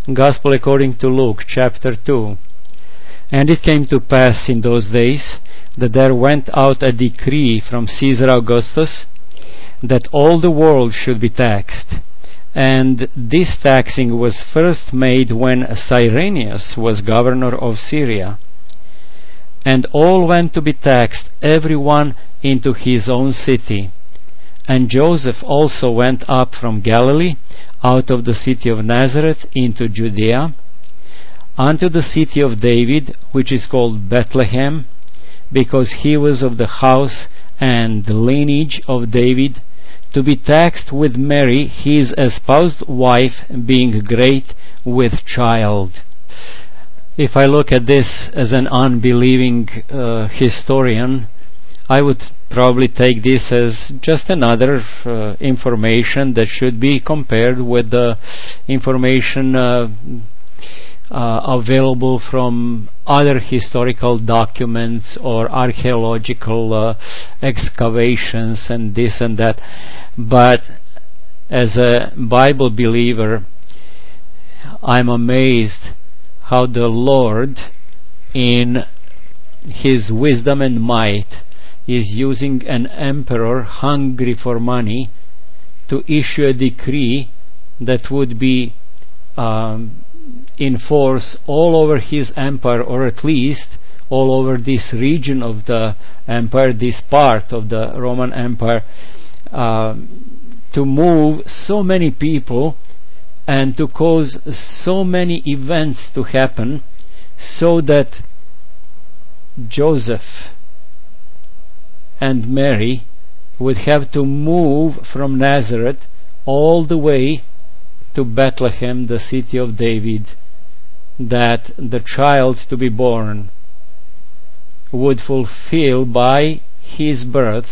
Gospel according to Luke, chapter 2. And it came to pass in those days that there went out a decree from Caesar Augustus that all the world should be taxed. And this taxing was first made when Cyrenius was governor of Syria. And all went to be taxed, every one into his own city. And Joseph also went up from Galilee, out of the city of Nazareth into Judea, unto the city of David, which is called Bethlehem, because he was of the house and the lineage of David, to be taxed with Mary, his espoused wife, being great with child. If I look at this as an unbelieving historian, I would probably take this as just another information that should be compared with the information available from other historical documents or archaeological excavations and this and that. But as a Bible believer, I'm amazed how the Lord, in His wisdom and might, is using an emperor hungry for money to issue a decree that would be in force all over his empire, or at least all over this region of the empire, this part of the Roman Empire, to move so many people and to cause so many events to happen, so that Joseph and Mary would have to move from Nazareth all the way to Bethlehem, the city of David, that the child to be born would fulfill by his birth,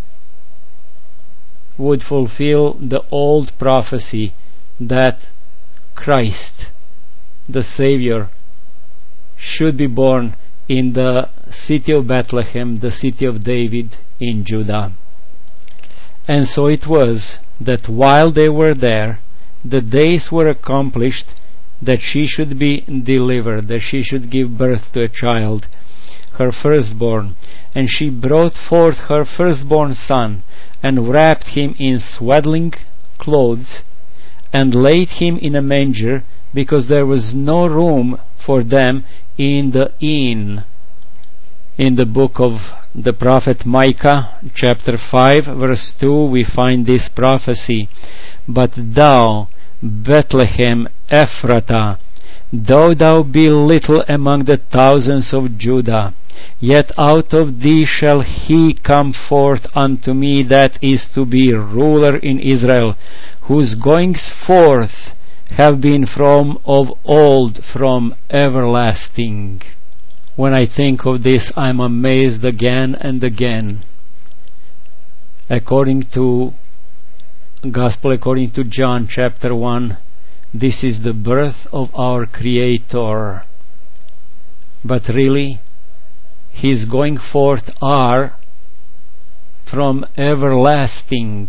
would fulfill the old prophecy that Christ, the Savior, should be born in the city of Bethlehem, the city of David in Judah. And so it was that while they were there, the days were accomplished that she should be delivered, that she should give birth to a child, her firstborn. And she brought forth her firstborn son, and wrapped him in swaddling clothes, and laid him in a manger, because there was no room for them in the inn. In the book of the prophet Micah, chapter 5, verse 2, we find this prophecy: But thou, Bethlehem Ephratah, though thou be little among the thousands of Judah, yet out of thee shall he come forth unto me that is to be ruler in Israel, whose goings forth have been from of old, from everlasting. When I think of this, I'm amazed again and again. According to Gospel according to John chapter 1, this is the birth of our Creator. But really, His going forth are from everlasting.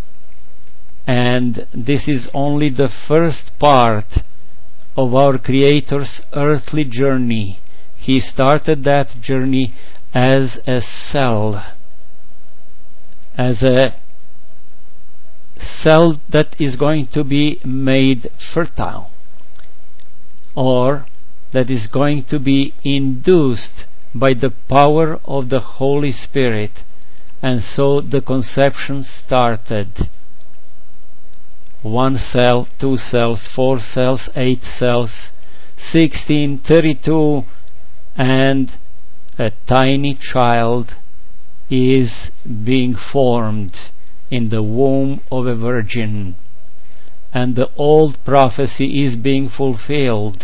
And this is only the first part of our Creator's earthly journey. He started that journey as a cell, as a cell that is going to be made fertile, or that is going to be induced by the power of the Holy Spirit. And so the conception started. 1 cell, 2 cells, 4 cells, 8 cells, 16, 32, and a tiny child is being formed in the womb of a virgin, and the old prophecy is being fulfilled.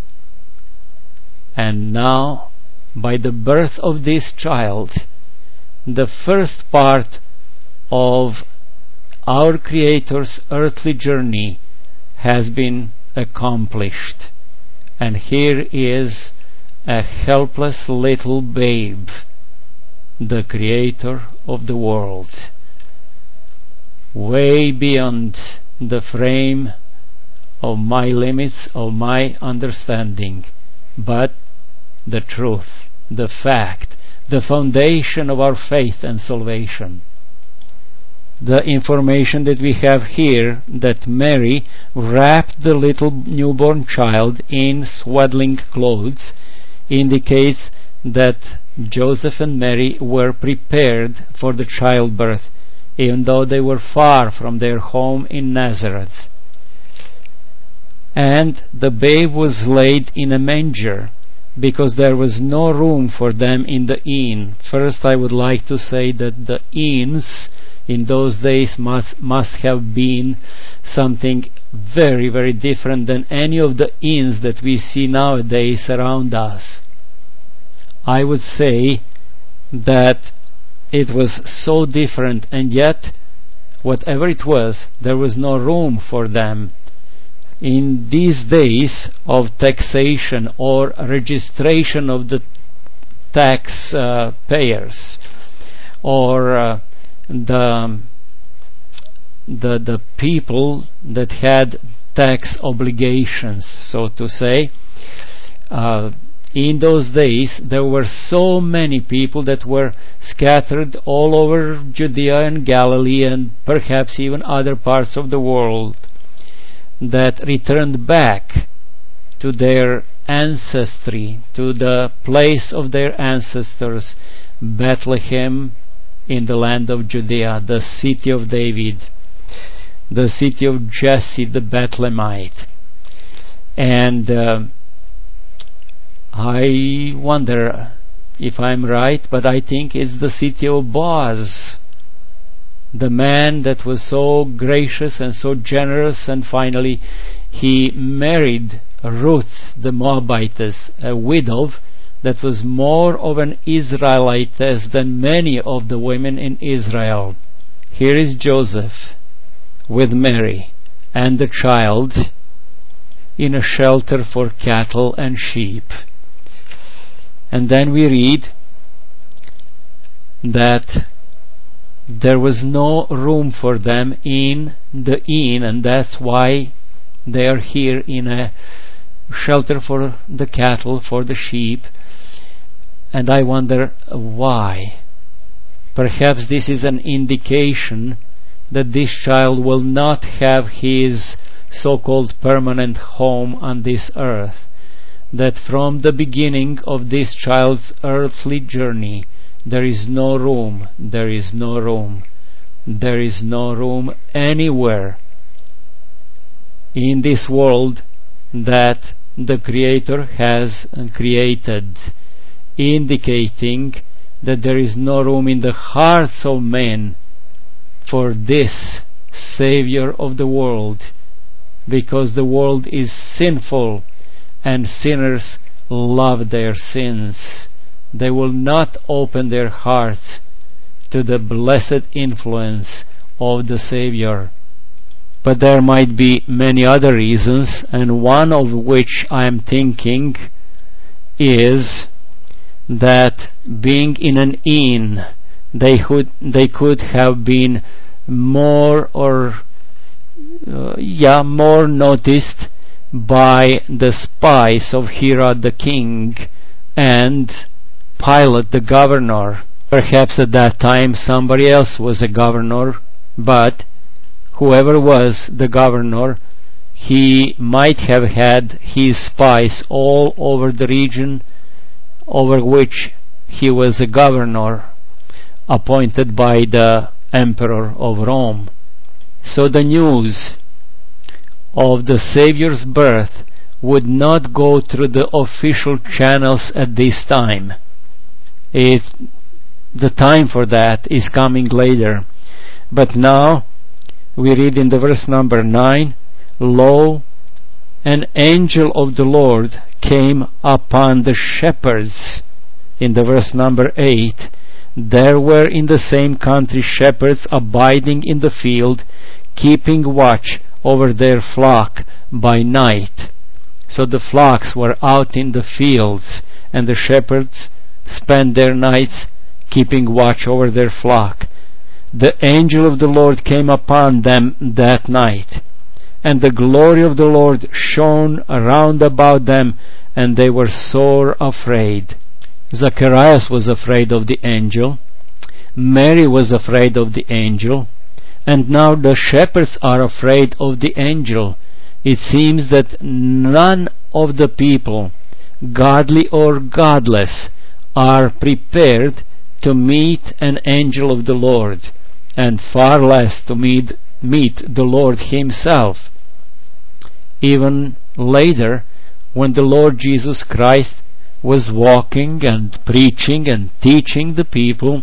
And now, by the birth of this child, the first part of our Creator's earthly journey has been accomplished. And here is a helpless little babe, the Creator of the world, way beyond the frame of my limits, of my understanding, but the truth, the fact, the foundation of our faith and salvation. The information that we have here, that Mary wrapped the little newborn child in swaddling clothes, indicates that Joseph and Mary were prepared for the childbirth, even though they were far from their home in Nazareth. And the babe was laid in a manger, because there was no room for them in the inn. First, I would like to say that the inns in those days must have been something very, very different than any of the inns that we see nowadays around us. I would say that it was so different, and yet, whatever it was, there was no room for them. In these days of taxation or registration of the tax payers, or the people that had tax obligations, so to say, in those days there were so many people that were scattered all over Judea and Galilee, and perhaps even other parts of the world, that returned back to their ancestry, to the place of their ancestors, Bethlehem in the land of Judea, the city of David, the city of Jesse the Bethlehemite. And I wonder if I'm right, but I think it's the city of Boaz, the man that was so gracious and so generous, and finally he married Ruth the Moabitess, a widow that was more of an Israelitess than many of the women in Israel. Here is Joseph with Mary and the child in a shelter for cattle and sheep. And then we read that there was no room for them in the inn, and that's why they are here in a shelter for the cattle, for the sheep. And I wonder why. Perhaps this is an indication that this child will not have his so-called permanent home on this earth, that from the beginning of this child's earthly journey there is no room, there is no room, there is no room anywhere in this world that the Creator has created, indicating that there is no room in the hearts of men for this Savior of the world, because the world is sinful and sinners love their sins. They will not open their hearts to the blessed influence of the Savior. But there might be many other reasons, and one of which I am thinking is that being in an inn, they could have been more noticed by the spies of Herod the king and Pilate the governor. Perhaps at that time somebody else was a governor, but whoever was the governor, he might have had his spies all over the region over which he was a governor, appointed by the Emperor of Rome. So the news of the Savior's birth would not go through the official channels at this time. The time for that is coming later. But now we read in the verse number 9, "Lo, an angel of the Lord came upon the shepherds." In the verse number 8, "There were in the same country shepherds abiding in the field, keeping watch over their flock by night." So the flocks were out in the fields, and the shepherds spent their nights keeping watch over their flock. "The angel of the Lord came upon them that night, and the glory of the Lord shone around about them, and they were sore afraid. Zacharias was afraid of the angel. Mary was afraid of the angel. And now the shepherds are afraid of the angel. It seems that none of the people, godly or godless, are prepared to meet an angel of the Lord, and far less to meet the Lord himself. Even later, when the Lord Jesus Christ was walking and preaching and teaching the people,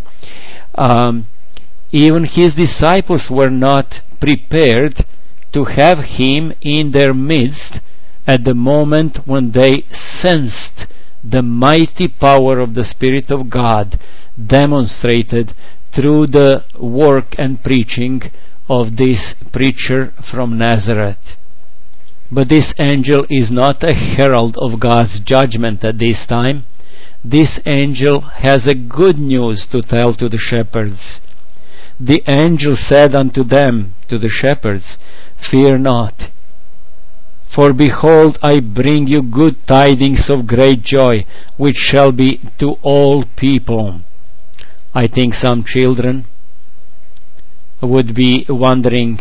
even his disciples were not prepared to have him in their midst at the moment when they sensed the mighty power of the Spirit of God demonstrated through the work and preaching of this preacher from Nazareth. But this angel is not a herald of God's judgment at this time. This angel has a good news to tell to the shepherds. The angel said unto them, to the shepherds, "Fear not, for behold, I bring you good tidings of great joy, which shall be to all people." I think some children would be wondering,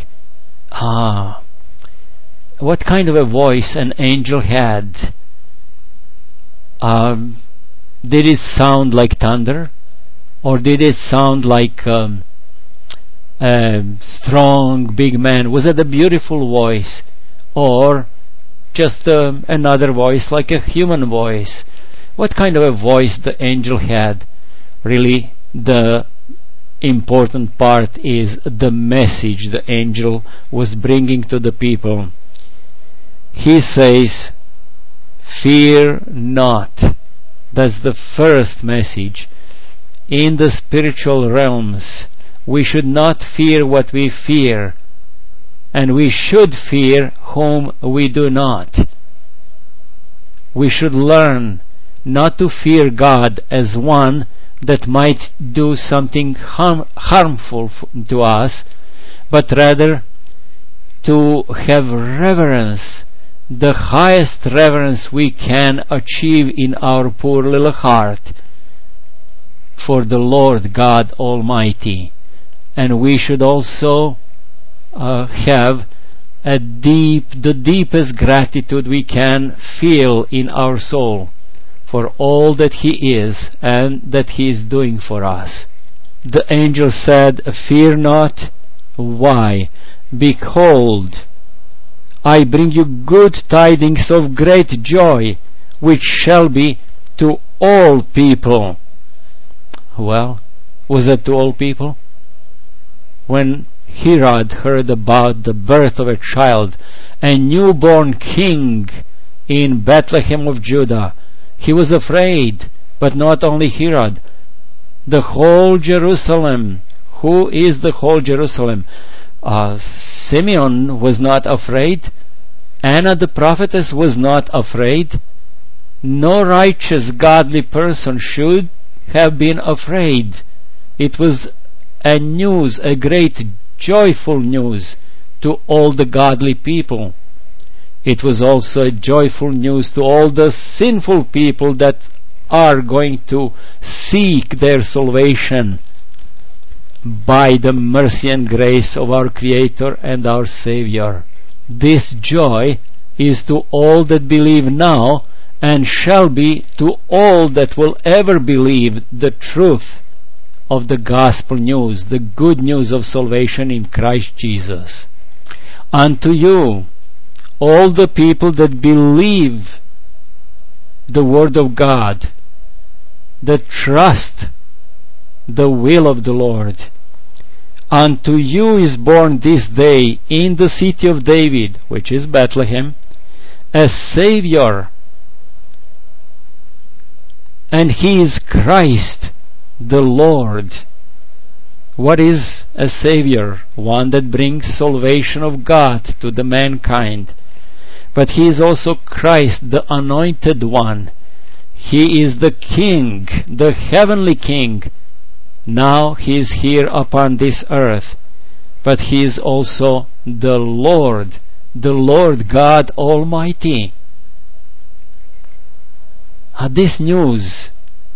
what kind of a voice an angel had? Did it sound like thunder? Or did it sound like a strong, big man? Was it a beautiful voice? Or just another voice, like a human voice? What kind of a voice the angel had? Really, the important part is the message the angel was bringing to the people. He says, "Fear not." That's the first message. In the spiritual realms, we should not fear what we fear, and we should fear whom we do not. We should learn not to fear God as one that might do something harmful to us, but rather to have reverence, the highest reverence we can achieve in our poor little heart for the Lord God Almighty. And we should also have the deepest gratitude we can feel in our soul for all that He is and that He is doing for us. The angel said, "Fear not." Why? "Behold, I bring you good tidings of great joy, which shall be to all people." Well, was it to all people? When Herod heard about the birth of a child, a newborn king in Bethlehem of Judah, he was afraid. But not only Herod, the whole Jerusalem. Who is the whole Jerusalem? Simeon was not afraid. Anna the prophetess was not afraid. No righteous, godly person should have been afraid. It was a great joyful news to all the godly people. It was also a joyful news to all the sinful people that are going to seek their salvation by the mercy and grace of our Creator and our Savior. This joy is to all that believe now, and shall be to all that will ever believe the truth of the gospel news, the good news of salvation in Christ Jesus. Unto you, all the people that believe the Word of God, that trust the will of the Lord, unto you is born this day in the city of David, which is Bethlehem, a Savior, and He is Christ the Lord. What is a Savior? One that brings salvation of God to the mankind. But He is also Christ, the Anointed One. He is the King, the heavenly King. Now He is here upon this earth, but He is also the Lord, the Lord God Almighty. This news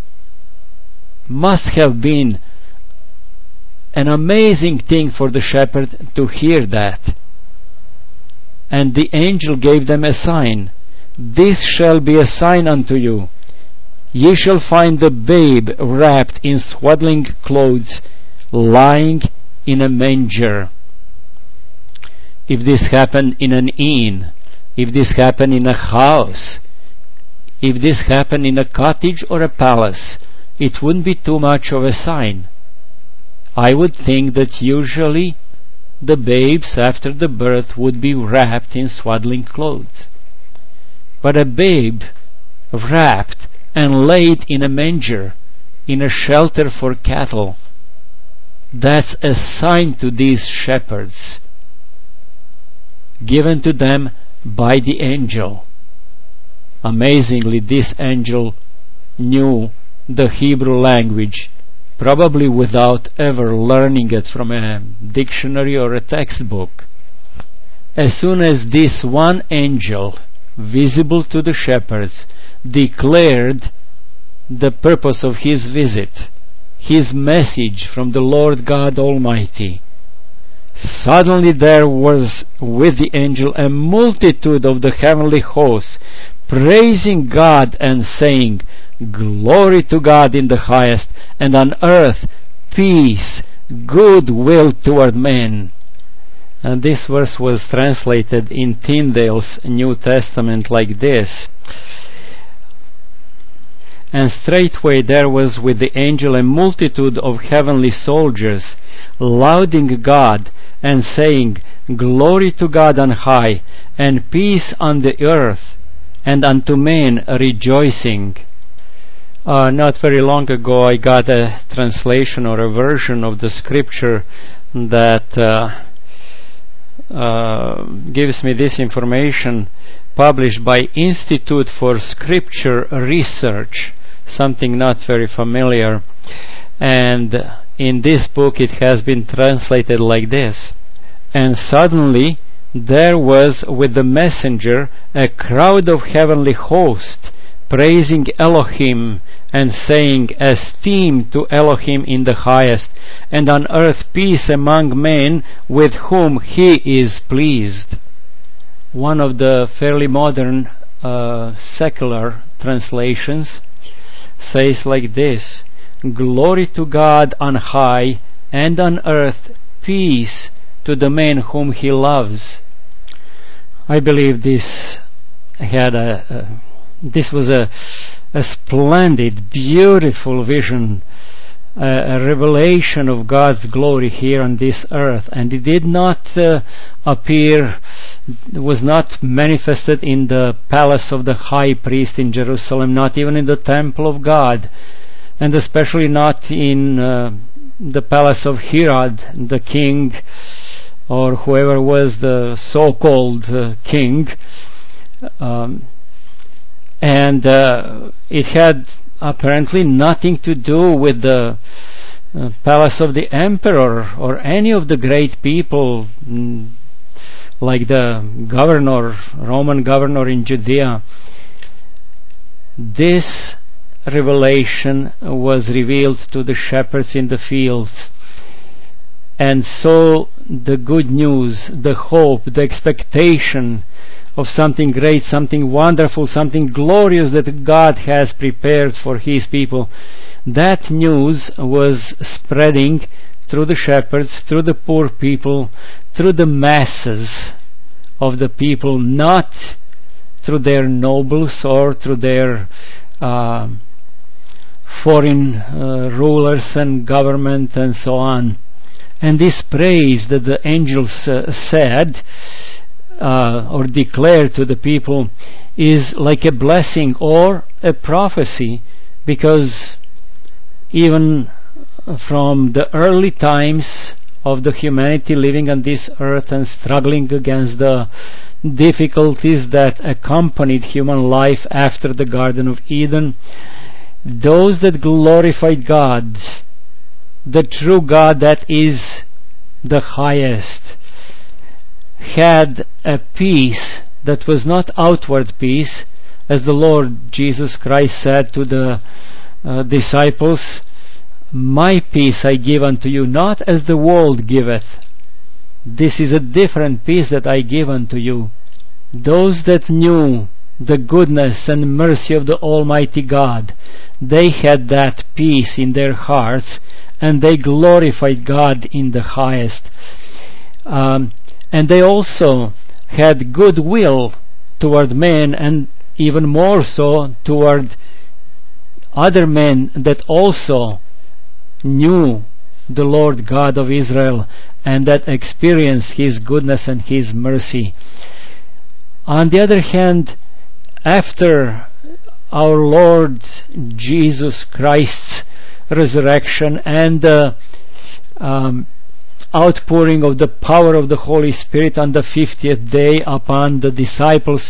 must have been an amazing thing for the shepherd to hear that. And the angel gave them a sign. This shall be a sign unto you. Ye shall find the babe wrapped in swaddling clothes, lying in a manger. If this happened in an inn, if this happened in a house, if this happened in a cottage or a palace, it wouldn't be too much of a sign. I would think that usually the babes after the birth would be wrapped in swaddling clothes. But a babe wrapped and laid in a manger, in a shelter for cattle, that's a sign to these shepherds, given to them by the angel. Amazingly, this angel knew the Hebrew language, probably without ever learning it from a dictionary or a textbook. As soon as this one angel, visible to the shepherds, declared the purpose of his visit, his message from the Lord God Almighty, suddenly there was with the angel a multitude of the heavenly hosts, praising God and saying, Glory to God in the highest, and on earth peace, goodwill toward men. And this verse was translated in Tyndale's New Testament like this: And straightway there was with the angel a multitude of heavenly soldiers, lauding God and saying, Glory to God on high, and peace on the earth, and unto men rejoicing. Not very long ago I got a translation or a version of the scripture that gives me this information, published by Institute for Scripture Research, something not very familiar. And in this book it has been translated like this: And suddenly there was with the messenger a crowd of heavenly hosts, praising Elohim and saying, Esteem to Elohim in the highest, and on earth peace among men with whom he is pleased. One of the fairly modern secular translations says like this: Glory to God on high, and on earth peace to the men whom he loves. I believe this was a splendid, beautiful vision, a revelation of God's glory here on this earth, and it did not was not manifested in the palace of the high priest in Jerusalem, not even in the temple of God, and especially not in the palace of Herod, the king, or whoever was the so-called king. And it had apparently nothing to do with the palace of the emperor or any of the great people, like the Roman governor in Judea. This revelation was revealed to the shepherds in the fields. And so the good news, the hope, the expectation of something great, something wonderful, something glorious that God has prepared for His people, that news was spreading through the shepherds, through the poor people, through the masses of the people, not through their nobles or through their foreign rulers and government and so on. And this praise that the angels said or declared to the people is like a blessing or a prophecy, because even from the early times of the humanity living on this earth and struggling against the difficulties that accompanied human life after the Garden of Eden, those that glorified God, the true God that is the highest, had a peace that was not outward peace, as the Lord Jesus Christ said to the disciples, "My peace I give unto you, not as the world giveth. This is a different peace that I give unto you." Those that knew the goodness and mercy of the Almighty God, they had that peace in their hearts, and they glorified God in the highest. And they also had goodwill toward men, and even more so toward other men that also knew the Lord God of Israel and that experienced His goodness and His mercy. On the other hand, after our Lord Jesus Christ's resurrection and the outpouring of the power of the Holy Spirit on the 50th day upon the disciples,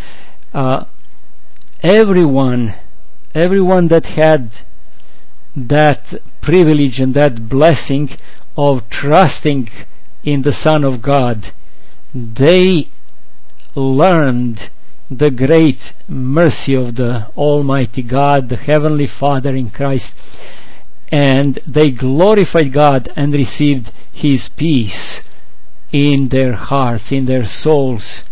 everyone that had that privilege and that blessing of trusting in the Son of God, they learned the great mercy of the Almighty God, the Heavenly Father in Christ, and they glorified God and received His peace in their hearts, in their souls.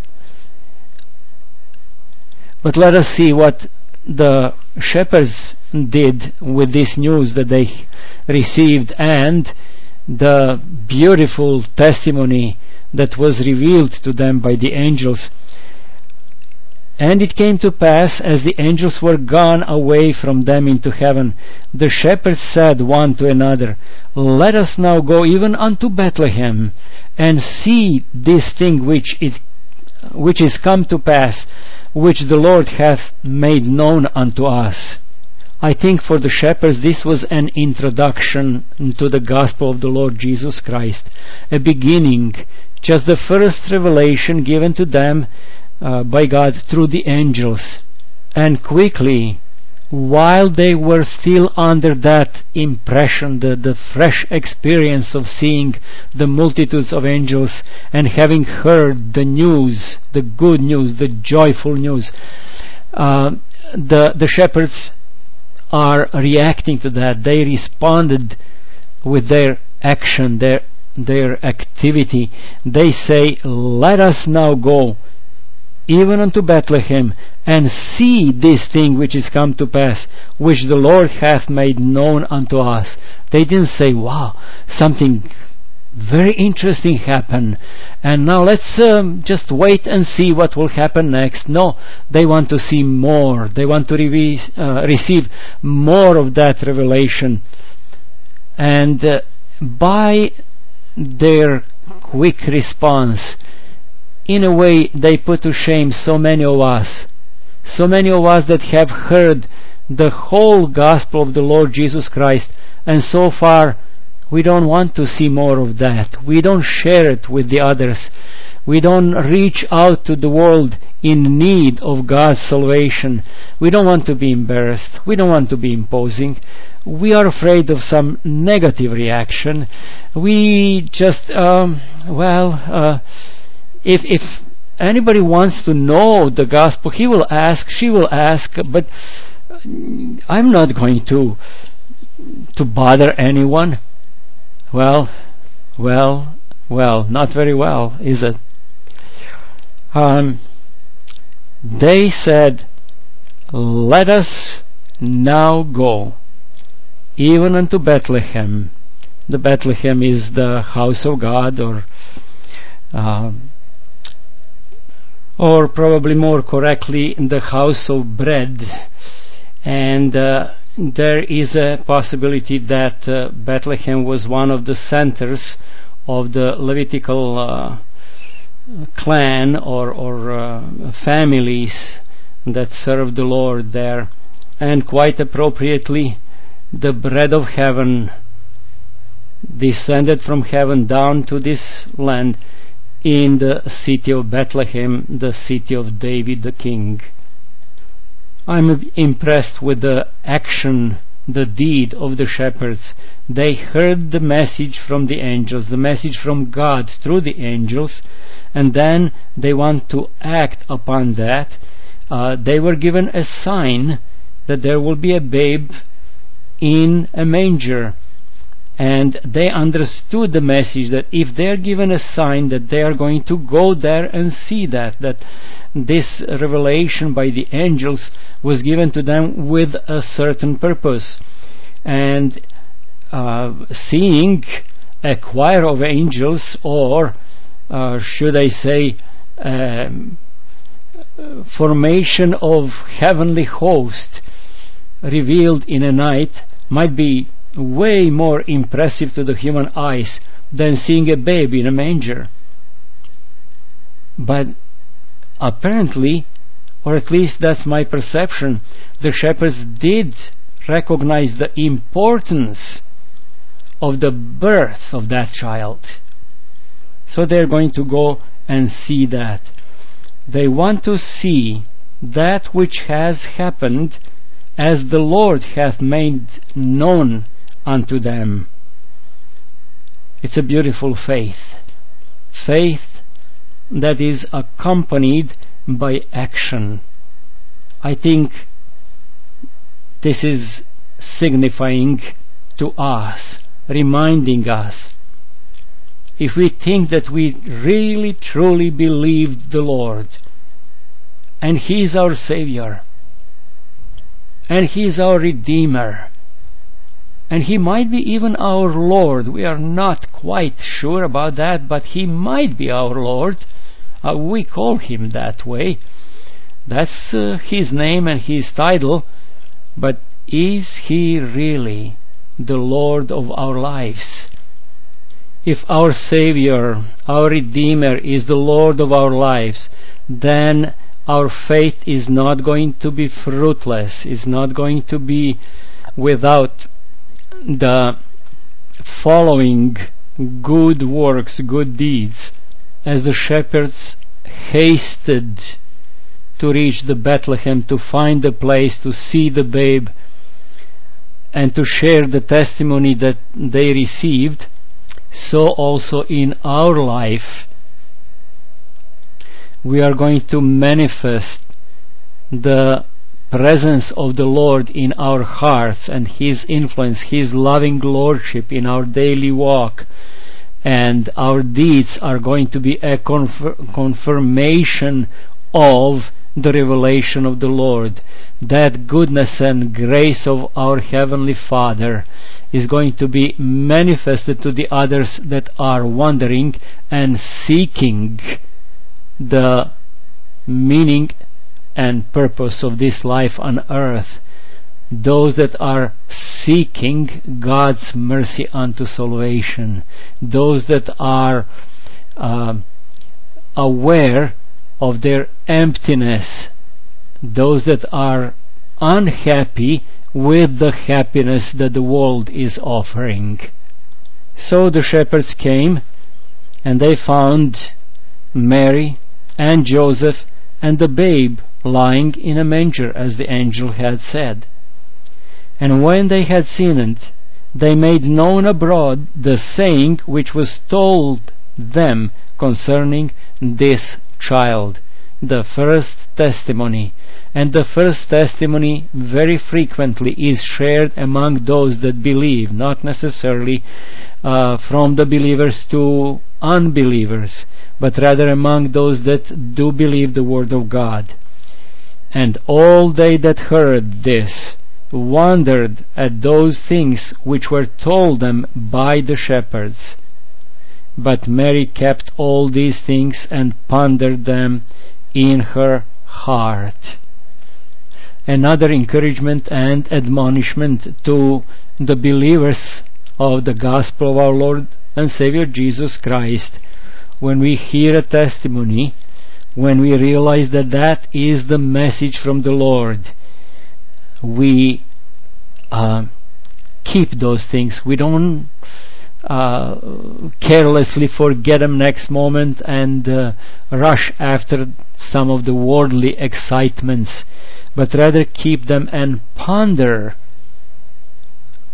But let us see what the shepherds did with this news that they received and the beautiful testimony that was revealed to them by the angels. "And it came to pass, as the angels were gone away from them into heaven, the shepherds said one to another, Let us now go even unto Bethlehem, and see this thing which is come to pass, which the Lord hath made known unto us." I think for the shepherds this was an introduction to the gospel of the Lord Jesus Christ, a beginning, just the first revelation given to them by God through the angels. And quickly, while they were still under that impression, the fresh experience of seeing the multitudes of angels and having heard the news, the good news, the joyful news, the shepherds are reacting to that. They responded with their action, their activity. They say, "Let us now go even unto Bethlehem, and see this thing which is come to pass, which the Lord hath made known unto us." They didn't say, "Wow, something very interesting happened, and now let's just wait and see what will happen next." No, they want to see more. They want to receive more of that revelation. And by their quick response, in a way, they put to shame so many of us that have heard the whole gospel of the Lord Jesus Christ, and so far we don't want to see more of that. We don't share it with the others. We don't reach out to the world in need of God's salvation. We don't want to be embarrassed. We don't want to be imposing. We are afraid of some negative reaction. We just, if anybody wants to know the gospel, he will ask, she will ask, but I'm not going to bother anyone. Well, not very well, is it? They said, "Let us now go even unto Bethlehem." The Bethlehem is the house of God, or probably more correctly, the house of bread. And there is a possibility that Bethlehem was one of the centers of the Levitical clan or families that served the Lord there. And quite appropriately, the bread of heaven descended from heaven down to this land in the city of Bethlehem, the city of David the king. I'm impressed with the action the deed of the shepherds. They heard the message from the angels, the message from God through the angels, and then they want to act upon that. They were given a sign that there will be a babe in a manger, and they understood the message that if they're given a sign, that they are going to go there and see that this revelation by the angels was given to them with a certain purpose. And seeing a choir of angels, or should I say formation of heavenly host revealed in a night, might be way more impressive to the human eyes than seeing a baby in a manger. But apparently, or at least that's my perception, the shepherds did recognize the importance of the birth of that child. So they're going to go and see that. They want to see that which has happened as the Lord hath made known unto them. It's a beautiful faith. Faith that is accompanied by action. I think this is signifying to us, reminding us, if we think that we really truly believed the Lord, and He is our Savior, and He is our Redeemer, and He might be even our Lord. We are not quite sure about that, but He might be our Lord. We call Him that way. That's His name and His title. But is He really the Lord of our lives? If our Savior, our Redeemer, is the Lord of our lives, then our faith is not going to be fruitless, is not going to be without the following good works, good deeds. As the shepherds hasted to reach the Bethlehem, to find the place, to see the babe, and to share the testimony that they received, so also in our life we are going to manifest the presence of the Lord in our hearts and His influence, His loving lordship in our daily walk, and our deeds are going to be a confirmation of the revelation of the Lord. That goodness and grace of our Heavenly Father is going to be manifested to the others that are wondering and seeking the meaning and purpose of this life on earth. Those that are seeking God's mercy unto salvation. Those that are aware of their emptiness. Those that are unhappy with the happiness that the world is offering. So the shepherds came, and they found Mary and Joseph and the babe lying in a manger, as the angel had said. And when they had seen it, they made known abroad the saying which was told them concerning this child. The first testimony. And the first testimony very frequently is shared among those that believe, not necessarily from the believers to unbelievers, but rather among those that do believe the word of God. And all they that heard this wondered at those things which were told them by the shepherds. But Mary kept all these things and pondered them in her heart. Another encouragement and admonishment to the believers of the gospel of our Lord and Savior Jesus Christ. When we hear a testimony, when we realize that that is the message from the Lord, we keep those things. We don't carelessly forget them next moment and rush after some of the worldly excitements, but rather keep them and ponder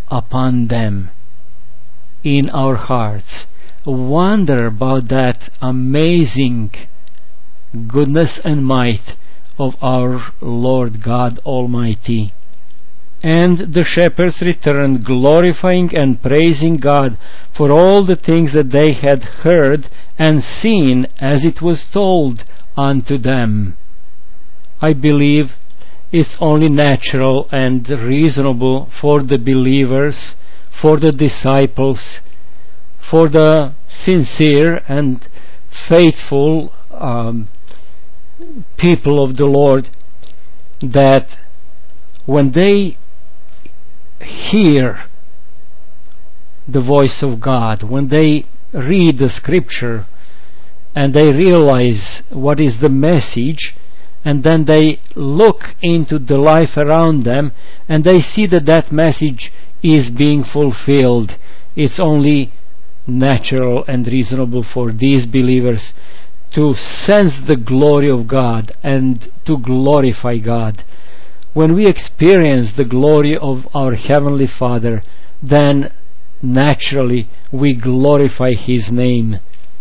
upon them in our hearts. Wonder about that amazing goodness and might of our Lord God Almighty. And the shepherds returned, glorifying and praising God for all the things that they had heard and seen as it was told unto them. I believe it's only natural and reasonable for the believers, for the disciples, for the sincere and faithful people of the Lord, that when they hear the voice of God, when they read the scripture and they realize what is the message, and then they look into the life around them and they see that that message is being fulfilled, it's only natural and reasonable for these believers to sense the glory of God and to glorify God. When we experience the glory of our Heavenly Father, then naturally we glorify His name.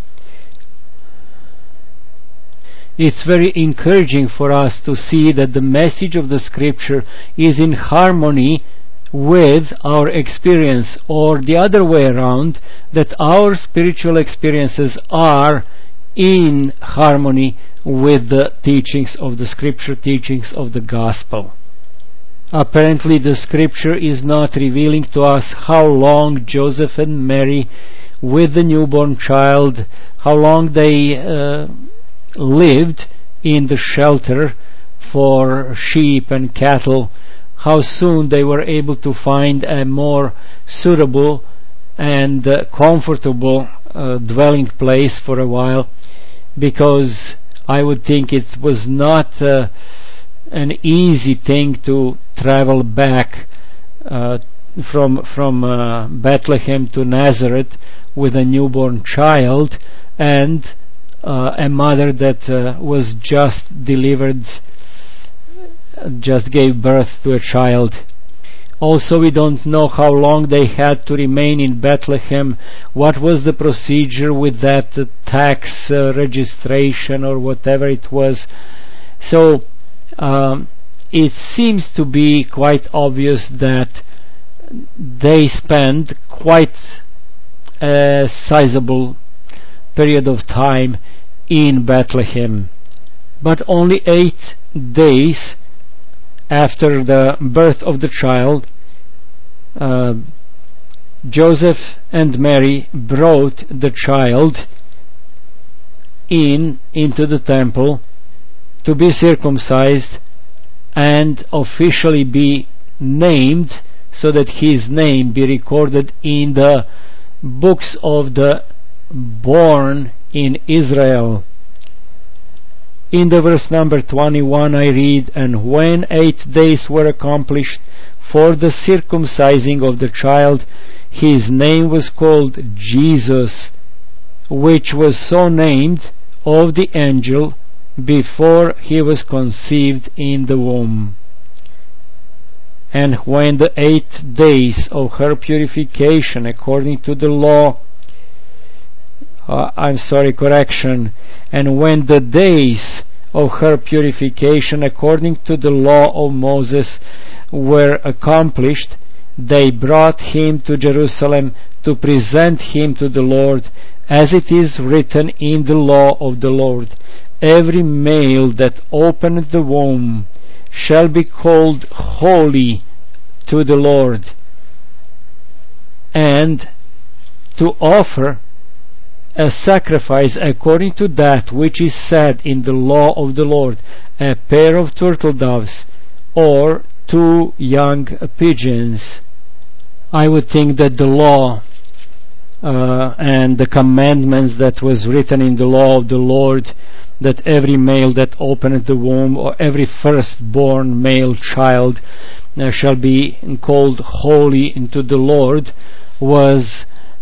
It's very encouraging for us to see that the message of the Scripture is in harmony with our experience, or the other way around, that our spiritual experiences are in harmony with the teachings of the Scripture, teachings of the Gospel. Apparently the Scripture is not revealing to us how long Joseph and Mary with the newborn child, how long they lived in the shelter for sheep and cattle, how soon they were able to find a more suitable and comfortable dwelling place for a while, because I would think it was not an easy thing to travel back from Bethlehem to Nazareth with a newborn child and a mother that was just delivered, just gave birth to a child. Also, we don't know how long they had to remain in Bethlehem, what was the procedure with that tax registration or whatever it was. So it seems to be quite obvious that they spent quite a sizable period of time in Bethlehem. But only 8 days after the birth of the child, Joseph and Mary brought the child into the temple to be circumcised and officially be named, so that his name be recorded in the books of the born in Israel. In the verse number 21 I read, "And when 8 days were accomplished for the circumcising of the child, his name was called Jesus, which was so named of the angel before he was conceived in the womb. And when the 8 days of her purification according to the law," and when the days of her purification according to the law of Moses were accomplished, they brought him to Jerusalem to present him to the Lord, as it is written in the law of the Lord, "Every male that openeth the womb shall be called holy to the Lord," and to offer a sacrifice according to that which is said in the law of the Lord, a pair of turtle doves or 2 young pigeons. I would think that the law and the commandments that was written in the law of the Lord, that every male that openeth the womb, or every firstborn male child shall be called holy unto the Lord, was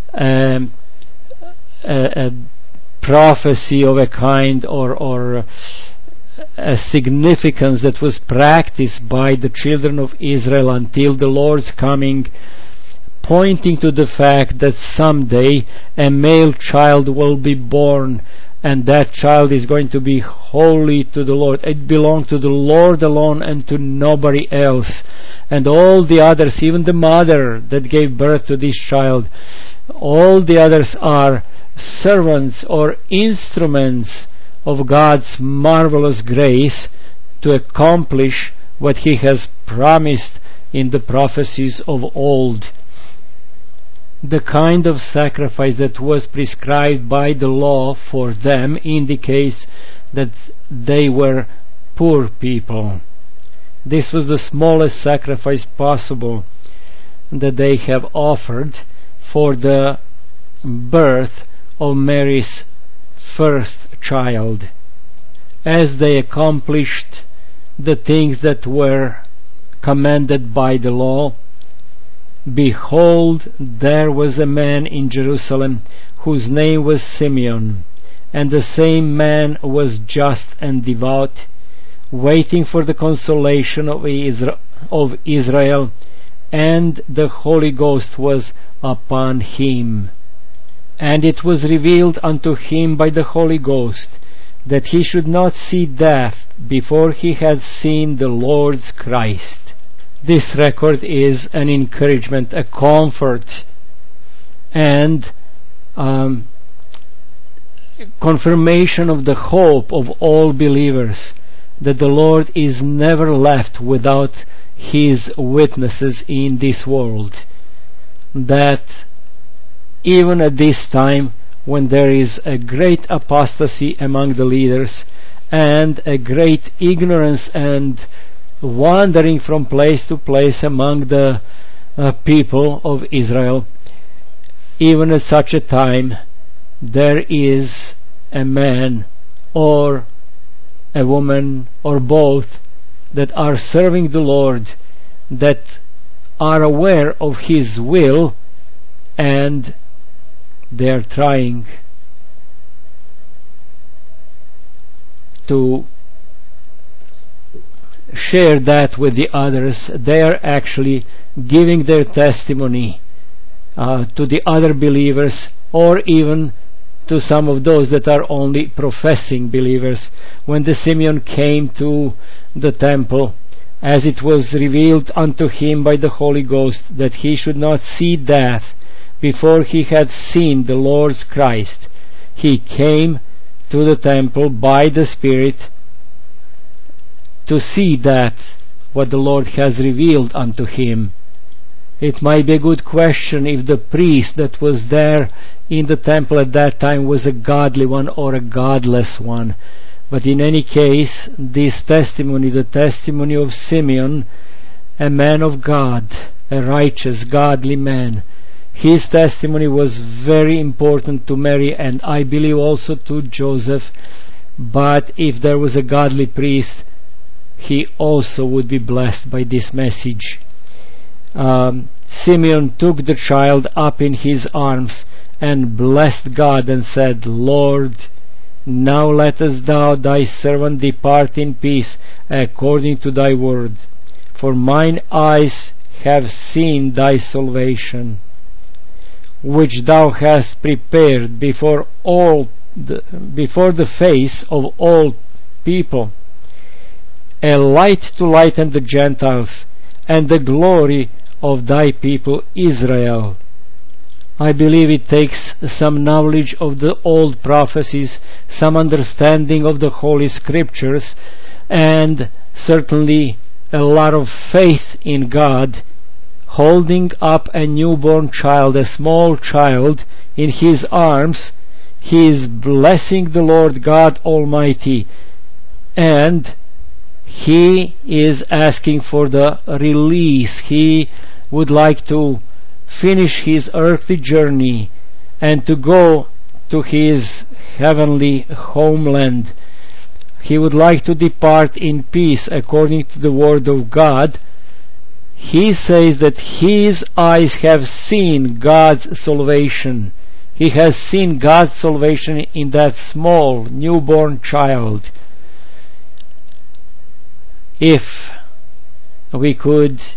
a prophecy of a kind, or a significance that was practiced by the children of Israel until the Lord's coming pointing to the fact that someday a male child will be born, and that child is going to be holy to the Lord. It belongs to the Lord alone and to nobody else. And all the others, even the mother that gave birth to this child, all the others are servants or instruments of God's marvelous grace to accomplish what He has promised in the prophecies of old. The kind of sacrifice that was prescribed by the law for them indicates that they were poor people. This was the smallest sacrifice possible that they have offered for the birth of Mary's first child. As they accomplished the things that were commanded by the law, behold, there was a man in Jerusalem whose name was Simeon, and the same man was just and devout, waiting for the consolation of Israel, and the Holy Ghost was upon him. And it was revealed unto him by the Holy Ghost that he should not see death before he had seen the Lord's Christ. This record is an encouragement, a comfort, and confirmation of the hope of all believers that the Lord is never left without His witnesses in this world. That even at this time, when there is a great apostasy among the leaders and a great ignorance and wandering from place to place among the people of Israel, even at such a time, there is a man or a woman or both that are serving the Lord, that are aware of His will, and they are trying to share that with the others. They are actually giving their testimony to the other believers, or even to some of those that are only professing believers. When the Simeon came to the temple, as it was revealed unto him by the Holy Ghost that he should not see death before he had seen the Lord's Christ, he came to the temple by the Spirit to see that what the Lord has revealed unto him. It might be a good question if the priest that was there in the temple at that time was a godly one or a godless one. But in any case, this testimony, the testimony of Simeon, a man of God, a righteous, godly man, his testimony was very important to Mary, and I believe also to Joseph. But if there was a godly priest, he also would be blessed by this message. Simeon took the child up in his arms and blessed God and said, Lord, now lettest thou thy servant depart in peace according to thy word. For mine eyes have seen thy salvation, which thou hast prepared before the face of all people, a light to lighten the Gentiles, and the glory of thy people Israel. I believe it takes some knowledge of the old prophecies, some understanding of the Holy Scriptures, and certainly a lot of faith in God, holding up a newborn child, a small child, in his arms. He is blessing the Lord God Almighty, and he is asking for the release. He would like to finish his earthly journey and to go to his heavenly homeland. He would like to depart in peace according to the word of God. He says that his eyes have seen God's salvation. He has seen God's salvation in that small newborn child. If we could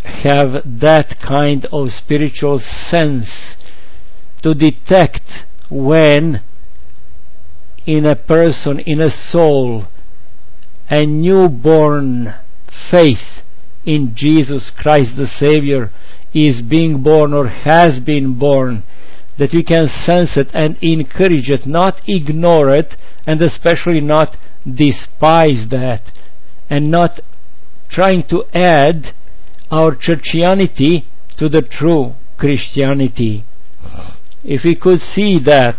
have that kind of spiritual sense to detect when in a person, in a soul, a newborn faith in Jesus Christ the Savior is being born or has been born, that we can sense it and encourage it, not ignore it, and especially not despise that, and not trying to add our churchianity to the true Christianity. If we could see that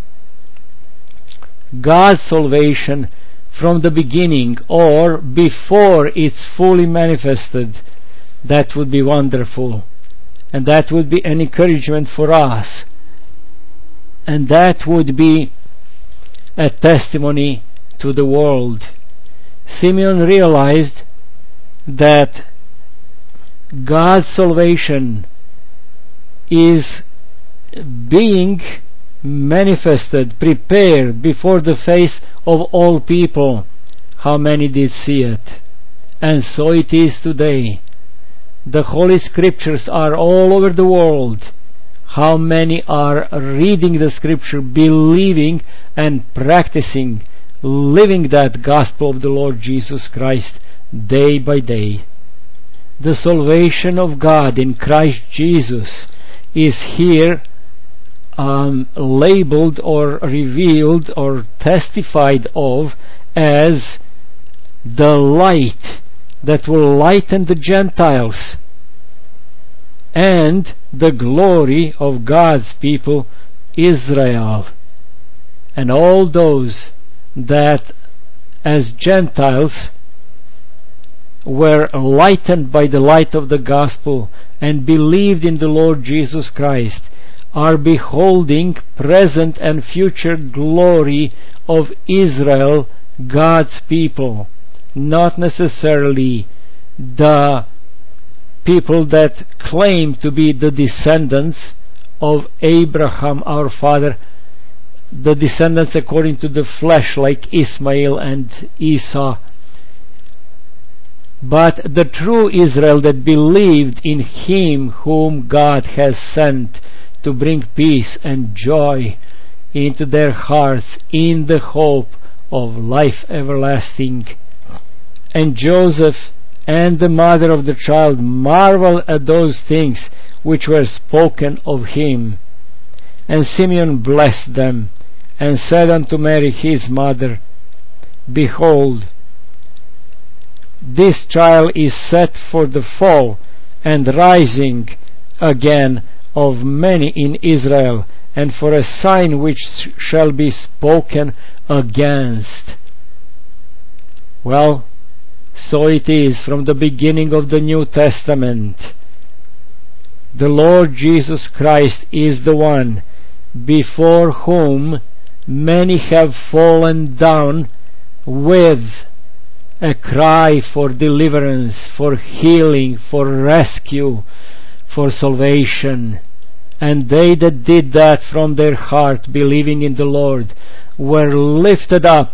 God's salvation from the beginning or before it's fully manifested, that would be wonderful, and that would be an encouragement for us, and that would be a testimony to the world. Simeon realized that God's salvation is being manifested, prepared before the face of all people. How many did see it? And so it is today. The Holy Scriptures are all over the world. How many are reading the Scripture, believing and practicing, living that gospel of the Lord Jesus Christ day by day? The salvation of God in Christ Jesus is here labeled or revealed or testified of as the light that will lighten the Gentiles and the glory of God's people Israel, and all those that as Gentiles were lightened by the light of the gospel and believed in the Lord Jesus Christ are beholding present and future glory of Israel, God's people, not necessarily the people that claim to be the descendants of Abraham our father, the descendants according to the flesh like Ismail and Esau, but the true Israel that believed in Him whom God has sent to bring peace and joy into their hearts in the hope of life everlasting. And Joseph and the mother of the child marveled at those things which were spoken of him. And Simeon blessed them, and said unto Mary his mother, Behold, this child is set for the fall and rising again of many in Israel, and for a sign which shall be spoken against. Well, so it is from the beginning of the New Testament. The Lord Jesus Christ is the one before whom many have fallen down with a cry for deliverance, for healing, for rescue, for salvation. And they that did that from their heart, believing in the Lord, were lifted up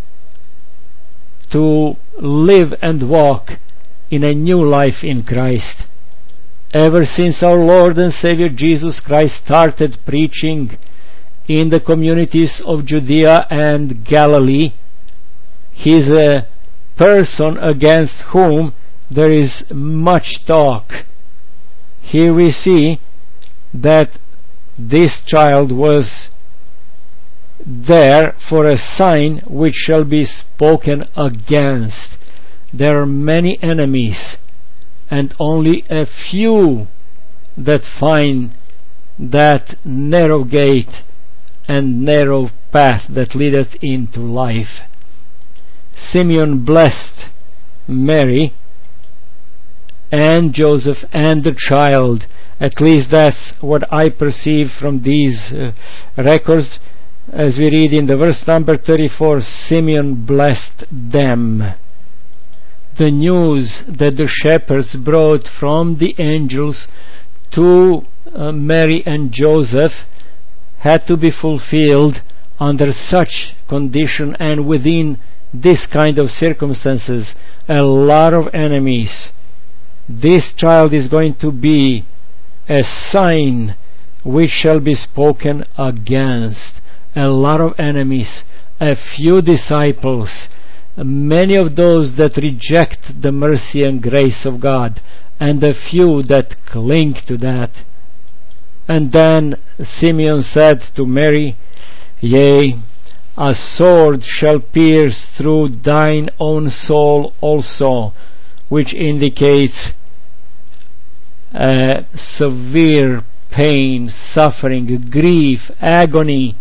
to live and walk in a new life in Christ. Ever since our Lord and Savior Jesus Christ started preaching in the communities of Judea and Galilee, He is a person against whom there is much talk. Here we see that this child was there for a sign which shall be spoken against. There are many enemies, and only a few that find that narrow gate and narrow path that leadeth into life. Simeon blessed Mary and Joseph and the child. At least that's what I perceive from these records. As we read in the verse number 34, Simeon blessed them. The news that the shepherds brought from the angels to Mary and Joseph had to be fulfilled under such condition and within this kind of circumstances. A lot of enemies this child is going to be a sign which shall be spoken against. A lot of enemies, a few disciples, many of those that reject the mercy and grace of God, and a few that cling to that. And then Simeon said to Mary, Yea, a sword shall pierce through thine own soul also, which indicates severe pain, suffering, grief, agony.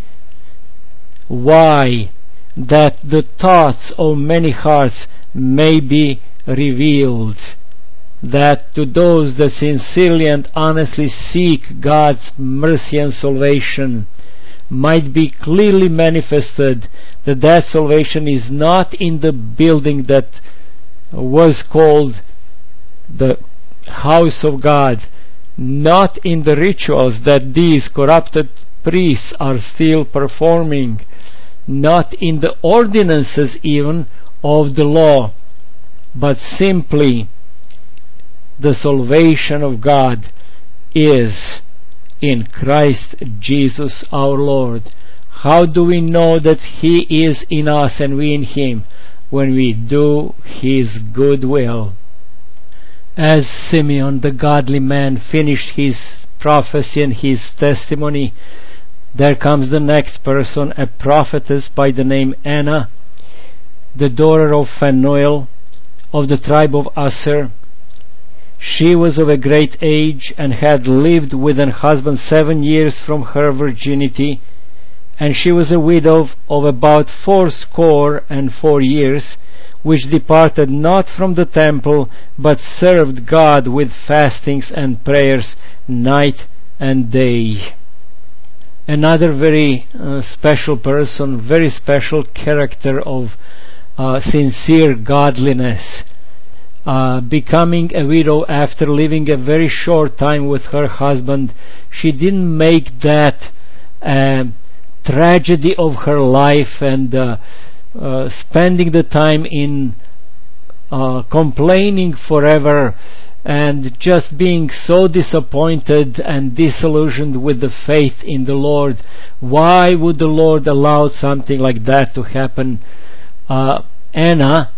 Why? That the thoughts of many hearts may be revealed, that to those that sincerely and honestly seek God's mercy and salvation might be clearly manifested that that salvation is not in the building that was called the house of God, not in the rituals that these corrupted priests are still performing, not in the ordinances even of the law, but simply the salvation of God is in Christ Jesus our Lord. How do we know that He is in us and we in Him? When we do His good will. As Simeon, the godly man, finished his prophecy and his testimony, there comes the next person, a prophetess by the name Anna, the daughter of Phanuel of the tribe of Aser. She was of a great age and had lived with an husband 7 years from her virginity, and she was a widow of about 84 years, which departed not from the temple, but served God with fastings and prayers night and day. Another very special person, very special character of sincere godliness, becoming a widow after living a very short time with her husband. She didn't make that tragedy of her life and spending the time in complaining forever and just being so disappointed and disillusioned with the faith in the Lord. Why would the Lord allow something like that to happen? Anna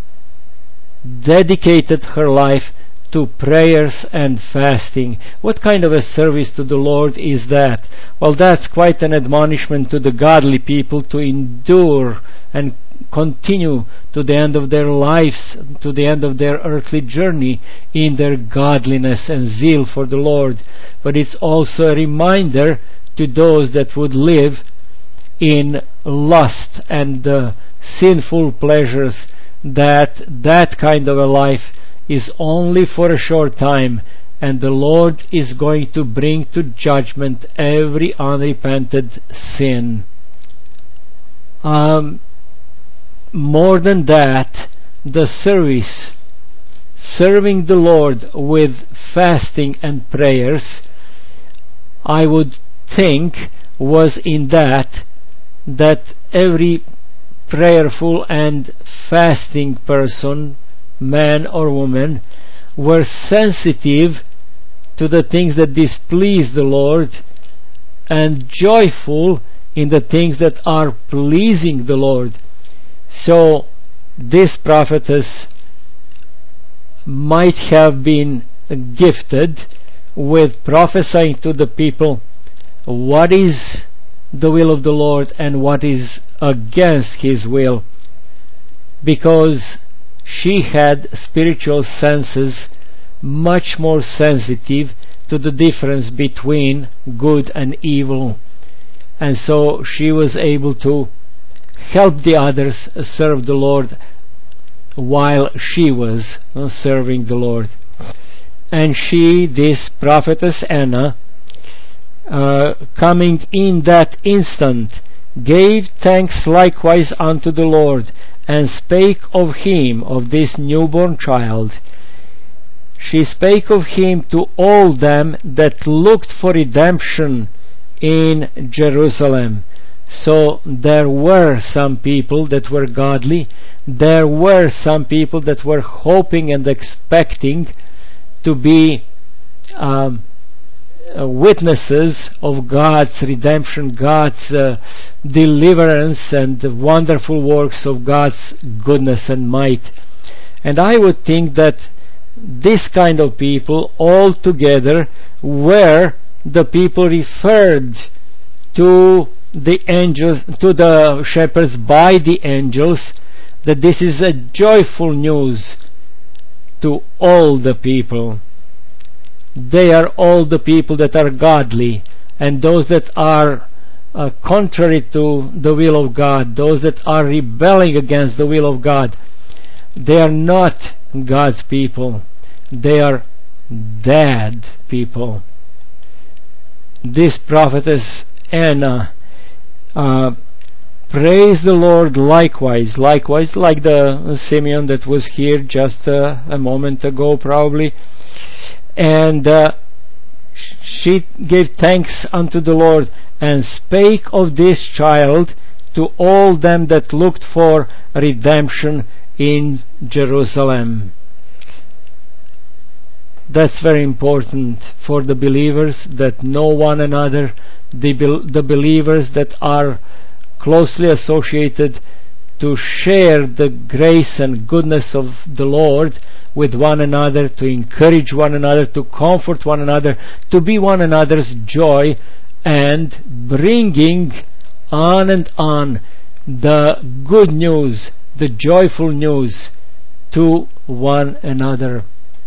dedicated her life to prayers and fasting. What kind of a service to the Lord is that? Well, that's quite an admonishment to the godly people to endure and continue to the end of their lives, to the end of their earthly journey in their godliness and zeal for the Lord. But it's also a reminder to those that would live in lust and sinful pleasures that that kind of a life is only for a short time, and the Lord is going to bring to judgment every unrepented sin. More than that, the service, serving the Lord with fasting and prayers, I would think was in that every prayerful and fasting person, man or woman, were sensitive to the things that displease the Lord and joyful in the things that are pleasing the Lord. So this prophetess might have been gifted with prophesying to the people what is the will of the Lord and what is against His will, because she had spiritual senses much more sensitive to the difference between good and evil, and so she was able to help the others serve the Lord while she was serving the Lord. And she, this prophetess Anna, coming in that instant, gave thanks likewise unto the Lord, and spake of Him, of this newborn child. She spake of Him to all them that looked for redemption in Jerusalem. So there were some people that were godly, there were some people that were hoping and expecting to be witnesses of God's redemption, God's deliverance, and the wonderful works of God's goodness and might. And I would think that this kind of people all together were the people referred to the angels, to the shepherds by the angels, that this is a joyful news to all the people. They are all the people that are godly, and those that are contrary to the will of God, those that are rebelling against the will of God, they are not God's people. They are dead people. This prophetess Anna praised the Lord likewise like the Simeon that was here just a moment ago probably, and she gave thanks unto the Lord and spake of this child to all them that looked for redemption in Jerusalem. That's very important for the believers, that know one another, the believers that are closely associated, to share the grace and goodness of the Lord with one another, to encourage one another, to comfort one another, to be one another's joy, and bringing on and on the good news, the joyful news to one another.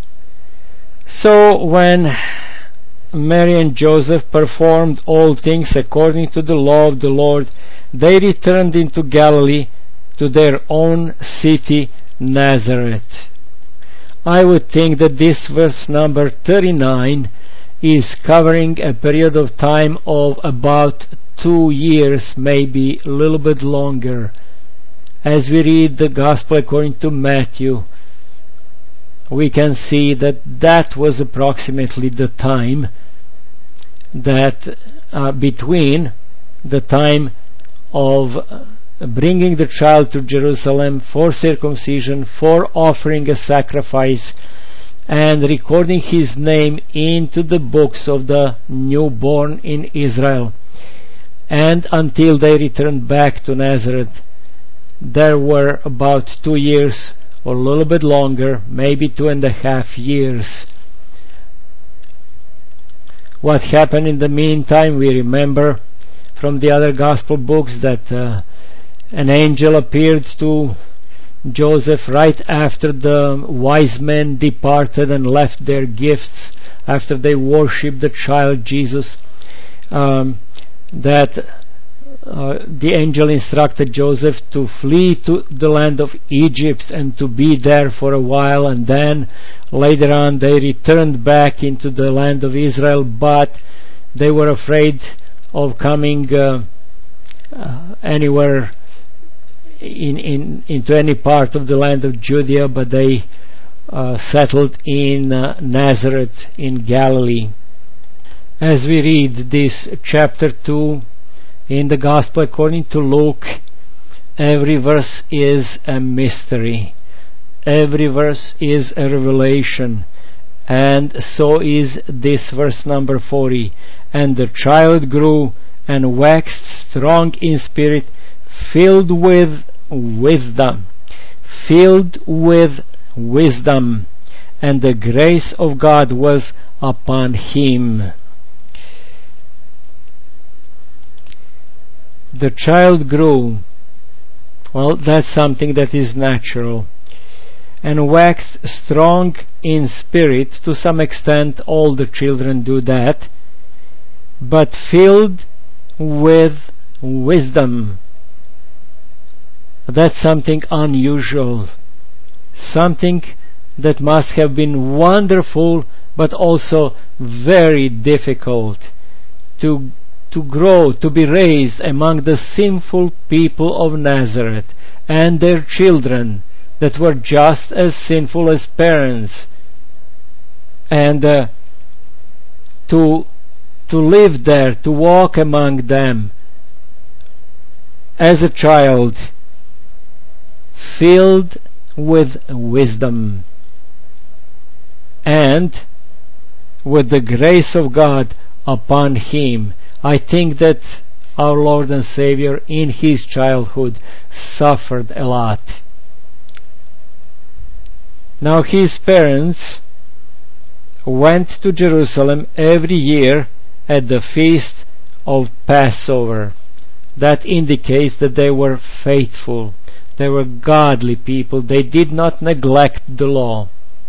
So when Mary and Joseph performed all things according to the law of the Lord, they returned into Galilee to their own city, Nazareth. I would think that this verse number 39 is covering a period of time of about 2 years, maybe a little bit longer. As we read the Gospel according to Matthew, we can see that that was approximately the time that between the time of bringing the child to Jerusalem for circumcision, for offering a sacrifice, and recording his name into the books of the newborn in Israel. And until they returned back to Nazareth, there were about 2 years, or a little bit longer, maybe 2.5 years. What happened in the meantime, we remember from the other gospel books that an angel appeared to Joseph right after the wise men departed and left their gifts, after they worshipped the child Jesus, that the angel instructed Joseph to flee to the land of Egypt and to be there for a while, and then later on they returned back into the land of Israel, but they were afraid of coming anywhere into any part of the land of Judea, but they settled in Nazareth in Galilee. As we read this chapter 2 in the Gospel according to Luke, every verse is a mystery. Every verse is a revelation. And so is this verse number 40. And the child grew and waxed strong in spirit, filled with wisdom. Filled with wisdom. And the grace of God was upon him. The child grew. Well, that's something that is natural. And waxed strong in spirit. To some extent, all the children do that. But filled with wisdom. That's something unusual. Something that must have been wonderful, but also very difficult to grow, to be raised among the sinful people of Nazareth and their children that were just as sinful as parents, and to live there, to walk among them as a child, filled with wisdom. And with the grace of God upon him. I think that our Lord and Savior in his childhood suffered a lot. Now his parents went to Jerusalem every year at the feast of Passover. That indicates that they were faithful. They were godly people. They did not neglect the law.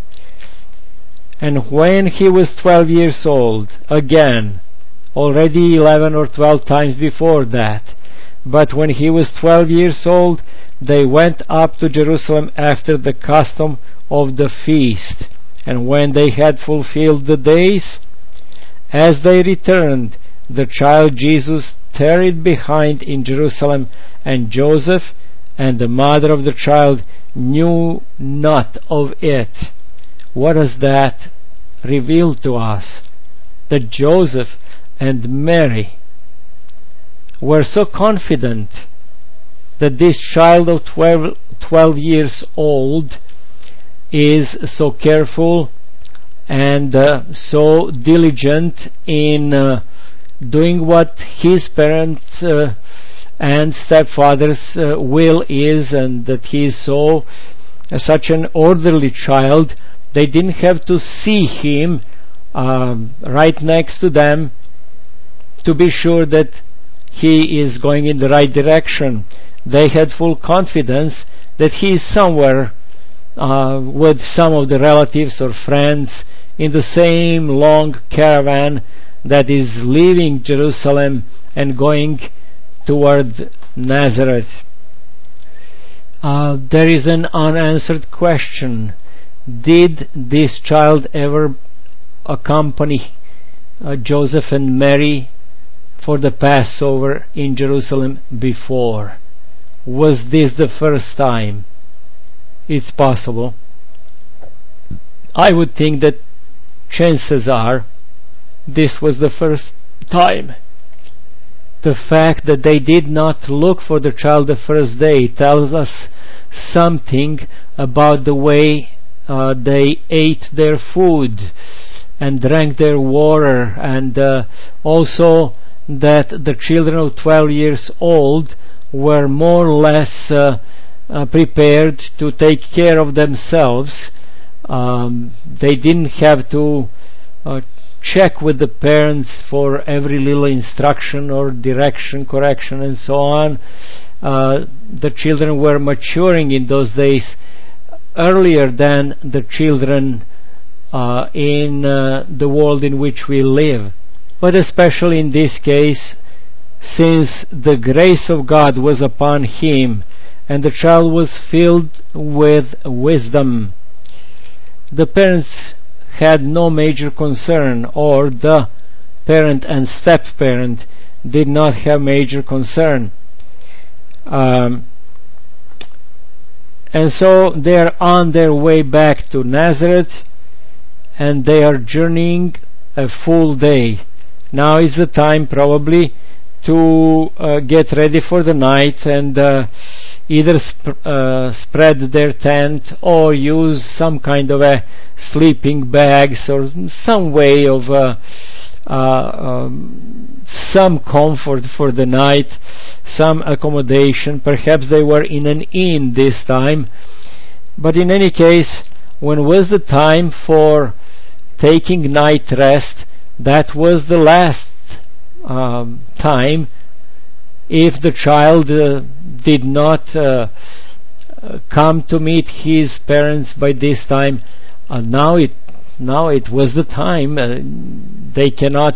And when he was 12 years old, again, already 11 or 12 times before that, but when he was 12 years old, they went up to Jerusalem after the custom of the feast. And when they had fulfilled the days, as they returned, the child Jesus tarried behind in Jerusalem, and Joseph and the mother of the child knew not of it. What does that reveal to us? That Joseph and Mary were so confident that this child of 12 years old is so careful and so diligent in doing what his parents and stepfather's will is, and that he is so such an orderly child. They didn't have to see him right next to them to be sure that he is going in the right direction. They had full confidence that he is somewhere with some of the relatives or friends in the same long caravan that is leaving Jerusalem and going toward Nazareth. There is an unanswered question. Did this child ever accompany Joseph and Mary for the Passover in Jerusalem before? Was this the first time? It's possible. I would think that chances are this was the first time. The fact that they did not look for the child the first day tells us something about the way they ate their food and drank their water, and also that the children of 12 years old were more or less prepared to take care of themselves. They didn't have to check with the parents for every little instruction or direction, correction, and so on. The children were maturing in those days earlier than the children in the world in which we live. But especially in this case, since the grace of God was upon him and the child was filled with wisdom, the parents had no major concern, or the parent and step-parent did not have major concern. And so they are on their way back to Nazareth, and they are journeying a full day. Now is the time probably to get ready for the night and either spread their tent or use some kind of a sleeping bags or some way of some comfort for the night, some accommodation. Perhaps they were in an inn this time. But in any case, when was the time for taking night rest? That was the last time. If the child did not come to meet his parents by this time, now it was the time. They cannot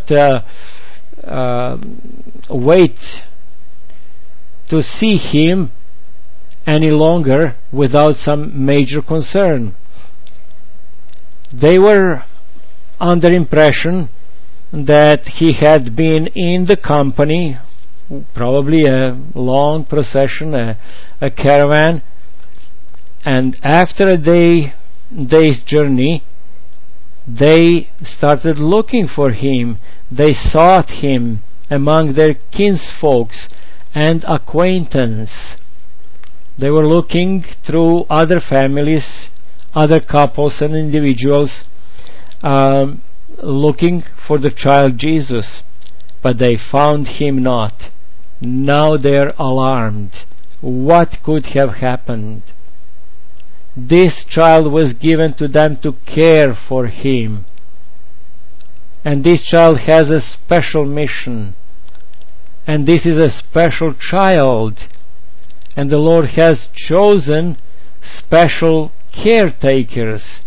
wait to see him any longer without some major concern. They were under impression that he had been in the company, probably a long procession, a caravan, and after a day's journey, they started looking for him. They sought him among their kinsfolks and acquaintance. They were looking through other families, other couples and individuals, looking for the child Jesus, but they found him not. Now they're alarmed. What could have happened? This child was given to them to care for him. And this child has a special mission. And this is a special child. And the Lord has chosen special caretakers.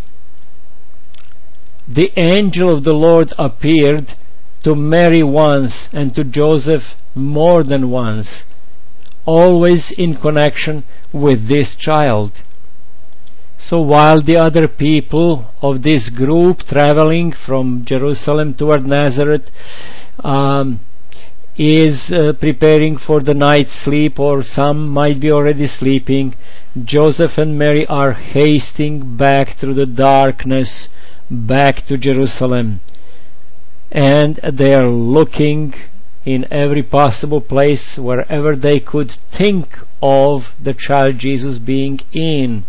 The angel of the Lord appeared to Mary once and to Joseph more than once, always in connection with this child. So while the other people of this group traveling from Jerusalem toward Nazareth is preparing for the night's sleep, or some might be already sleeping, Joseph and Mary are hasting back through the darkness back to Jerusalem, and they are looking in every possible place wherever they could think of the child Jesus being in.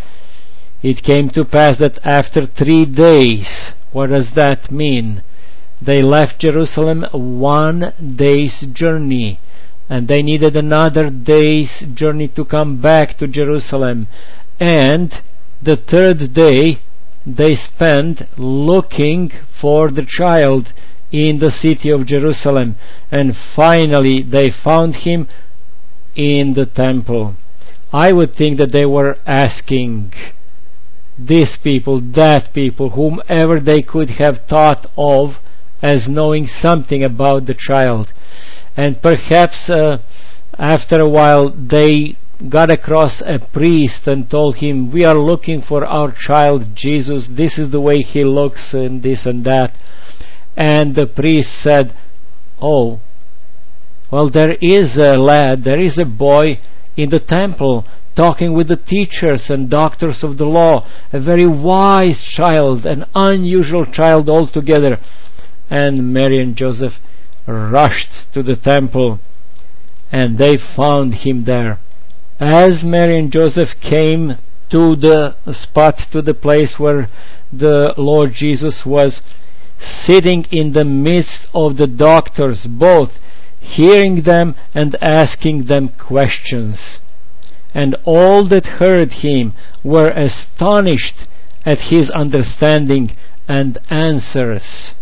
It came to pass that after 3 days, what does that mean? They left Jerusalem 1 day's journey, and they needed another day's journey to come back to Jerusalem. And the 3rd day they spent looking for the child in the city of Jerusalem, and finally they found him in the temple. I would think that they were asking these people, that people, whomever they could have thought of as knowing something about the child. And perhaps after a while they got across a priest and told him, "We are looking for our child Jesus. This is the way he looks, and this and that." And the priest said, "Oh, well, there is a lad, there is a boy in the temple talking with the teachers and doctors of the law, a very wise child, an unusual child altogether." And Mary and Joseph rushed to the temple, and they found him there. As Mary and Joseph came to the spot, to the place where the Lord Jesus was sitting in the midst of the doctors, both hearing them and asking them questions, and all that heard him were astonished at his understanding and answers.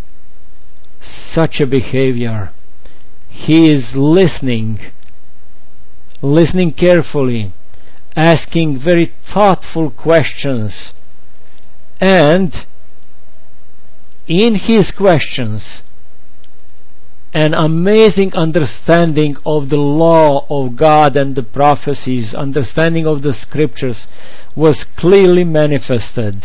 Such a behavior. He is listening carefully, asking very thoughtful questions, and in his questions an amazing understanding of the law of God and the prophecies, understanding of the scriptures was clearly manifested.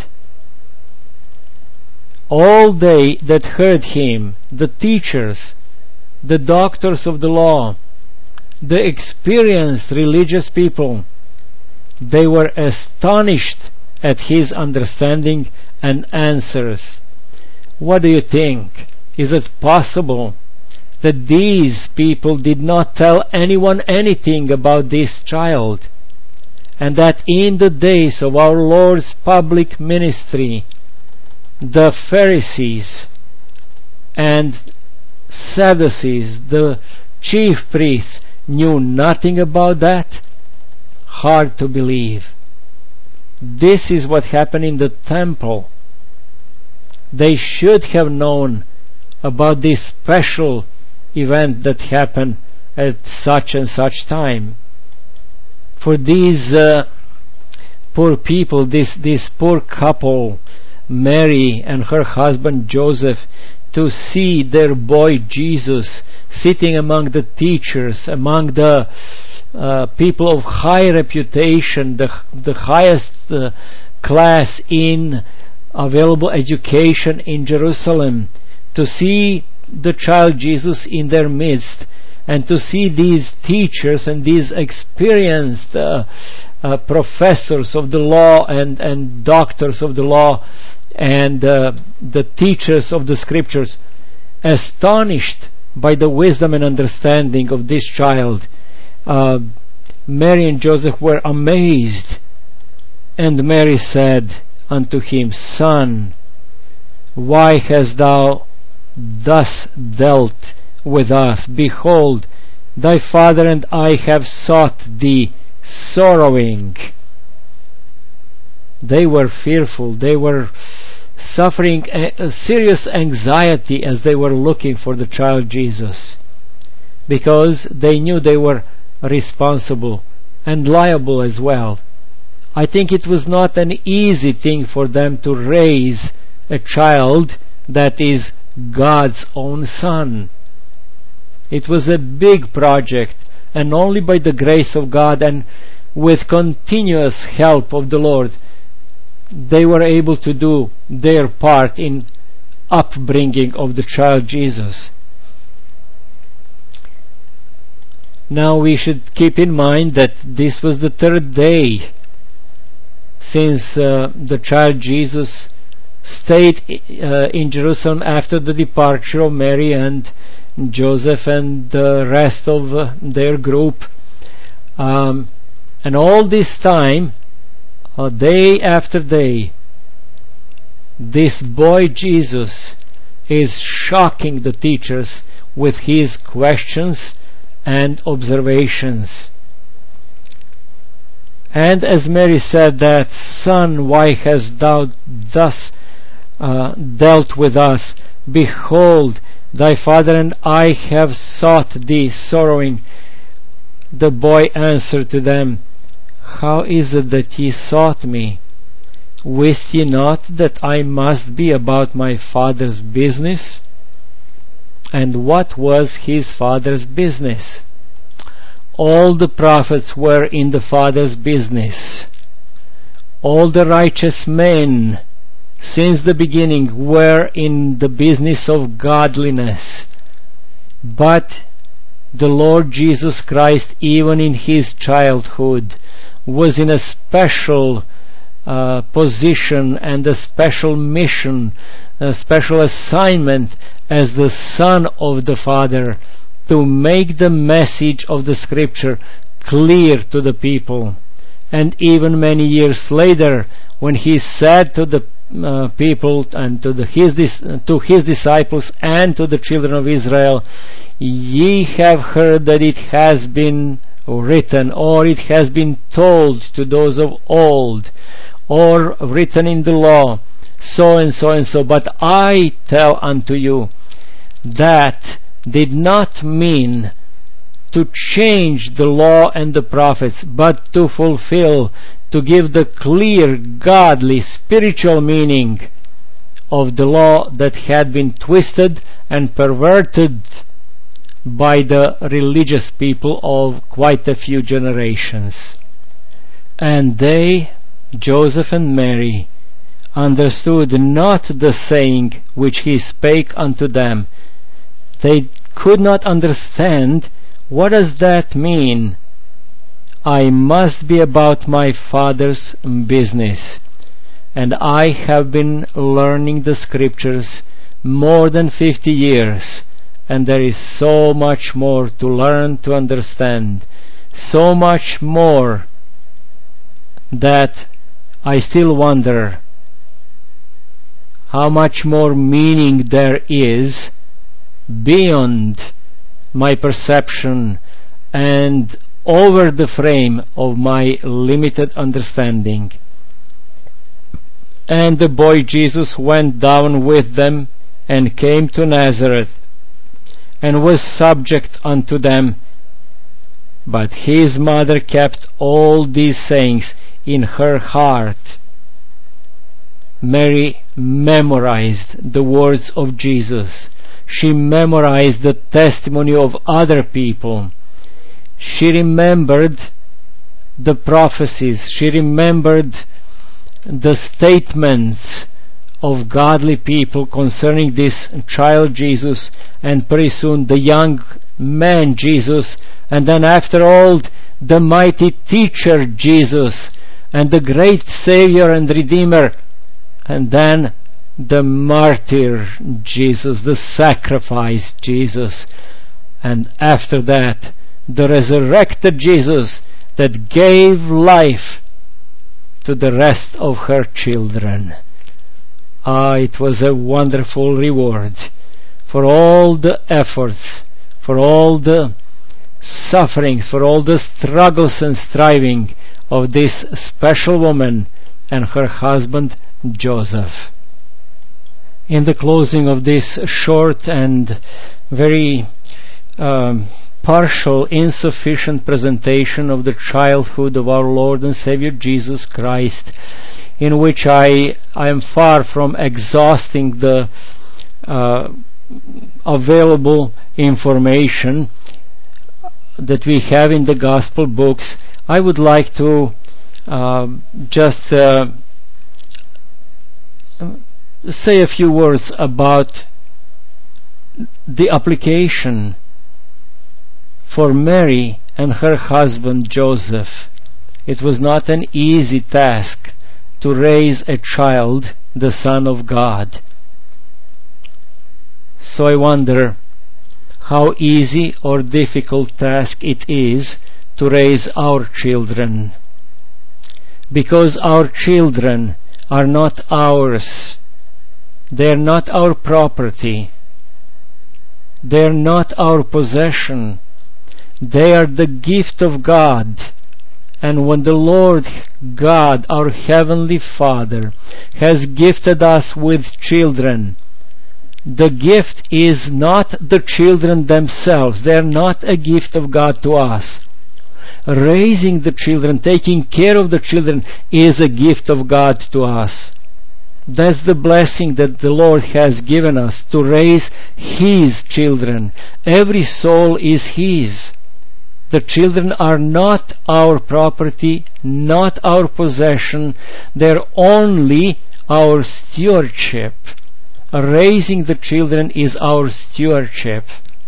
All they that heard him, the teachers, the doctors of the law, the experienced religious people, they were astonished at his understanding and answers. What do you think? Is it possible that these people did not tell anyone anything about this child, and that in the days of our Lord's public ministry, the Pharisees and Sadducees, the chief priests, knew nothing about that? Hard to believe. This is what happened in the temple. They should have known about this special event that happened at such and such time. For these poor people, this poor couple, Mary and her husband Joseph, to see their boy Jesus sitting among the teachers, among the people of high reputation, the highest class in available education in Jerusalem, to see the child Jesus in their midst, and to see these teachers and these experienced professors of the law and doctors of the law and the teachers of the scriptures astonished by the wisdom and understanding of this child. Mary and Joseph were amazed, and Mary said unto him, "Son, why hast thou thus dealt with us? Behold, thy father and I have sought thee sorrowing. They were fearful. They were suffering a serious anxiety as they were looking for the child Jesus, because they knew they were responsible and liable as well. I think it was not an easy thing for them to raise a child that is God's own son. It was a big project, and only by the grace of God and with continuous help of the Lord they were able to do their part in upbringing of the child Jesus. Now we should keep in mind that this was the third day since the child Jesus stayed in Jerusalem after the departure of Mary and Joseph and the rest of their group. And all this time, day after day, this boy Jesus is shocking the teachers with his questions and observations. And as Mary said that, Son, why hast thou thus dealt with us? Behold, thy father and I have sought thee sorrowing. The boy answered to them, How is it that ye sought me? Wist ye not that I must be about my father's business? And what was his father's business? All the prophets were in the Father's business. All the righteous men since the beginning were in the business of godliness. But the Lord Jesus Christ, even in his childhood, was in a special position and a special mission, a special assignment as the Son of the Father, to make the message of the Scripture clear to the people. And even many years later, when he said to the people and to his disciples and to the children of Israel, Ye have heard that it has been written, or it has been told to those of old, or written in the law, so and so and so, but I tell unto you, that did not mean to change the law and the prophets, but to fulfill, to give the clear, godly, spiritual meaning of the law that had been twisted and perverted by the religious people of quite a few generations. And they, Joseph and Mary, understood not the saying which he spake unto them. They could not understand, what does that mean? I must be about my Father's business. And I have been learning the Scriptures more than 50 years, and there is so much more to learn, to understand, so much more that I still wonder how much more meaning there is beyond my perception and over the frame of my limited understanding. And the boy Jesus went down with them and came to Nazareth and was subject unto them. But his mother kept all these sayings in her heart. Mary memorized the words of Jesus. She memorized the testimony of other people. She remembered the prophecies. She remembered the statements of godly people concerning this child Jesus, and pretty soon the young man Jesus, and then after all the mighty teacher Jesus, and the great Savior and Redeemer, and then the martyr Jesus, the sacrifice Jesus, and after that the resurrected Jesus that gave life to the rest of her children. it was a wonderful reward for all the efforts, for all the sufferings, for all the struggles and striving of this special woman and her husband Joseph. In the closing of this short and very partial, insufficient presentation of the childhood of our Lord and Savior Jesus Christ, in which I am far from exhausting the available information that we have in the Gospel books, I would like to just say a few words about the application for Mary and her husband Joseph. It was not an easy task to raise a child, the Son of God. So I wonder how easy or difficult task it is to raise our children. Because our children are not ours. They're not our property. They're not our possession. They are the gift of God. And when the Lord God, our Heavenly Father, has gifted us with children, the gift is not the children themselves. They are not a gift of God to us. Raising the children, taking care of the children, is a gift of God to us. That's the blessing that the Lord has given us, to raise His children. Every soul is His. The children are not our property, not our possession. They're only our stewardship. Raising the children is our stewardship.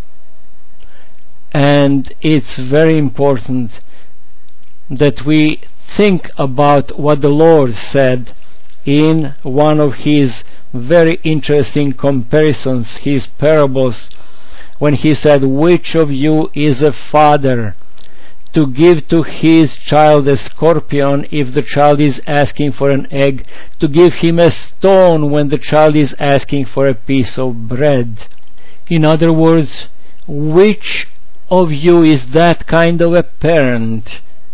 And it's very important that we think about what the Lord said in one of His very interesting comparisons, His parables, when He said, "Which of you is a father to give to his child a scorpion if the child is asking for an egg, to give him a stone when the child is asking for a piece of bread?" In other words, which of you is that kind of a parent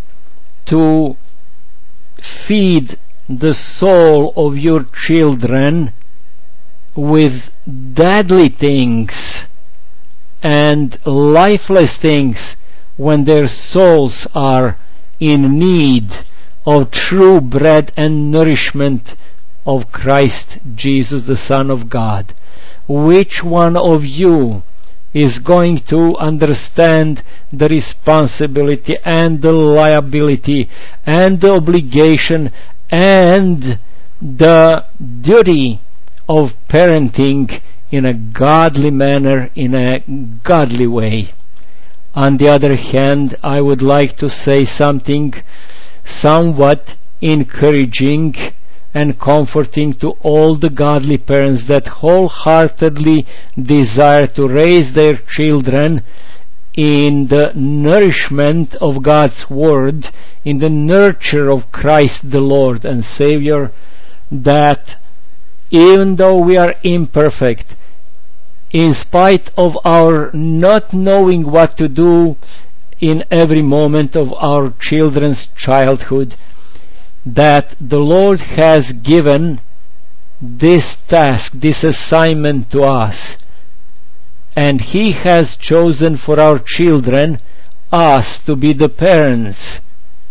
to feed the soul of your children with deadly things and lifeless things when their souls are in need of true bread and nourishment of Christ Jesus, the Son of God? Which one of you is going to understand the responsibility and the liability and the obligation and the duty of parenting in a godly manner, in a godly way? On the other hand, I would like to say something somewhat encouraging and comforting to all the godly parents that wholeheartedly desire to raise their children in the nourishment of God's Word, in the nurture of Christ the Lord and Savior, that even though we are imperfect, in spite of our not knowing what to do in every moment of our children's childhood, that the Lord has given this task, this assignment to us, and He has chosen for our children us to be the parents.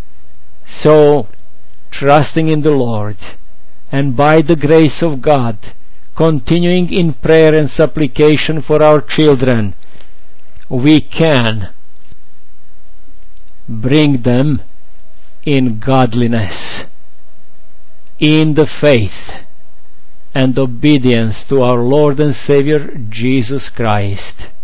So, trusting in the Lord, and by the grace of God, continuing in prayer and supplication for our children, we can bring them in godliness, in the faith and obedience to our Lord and Savior Jesus Christ.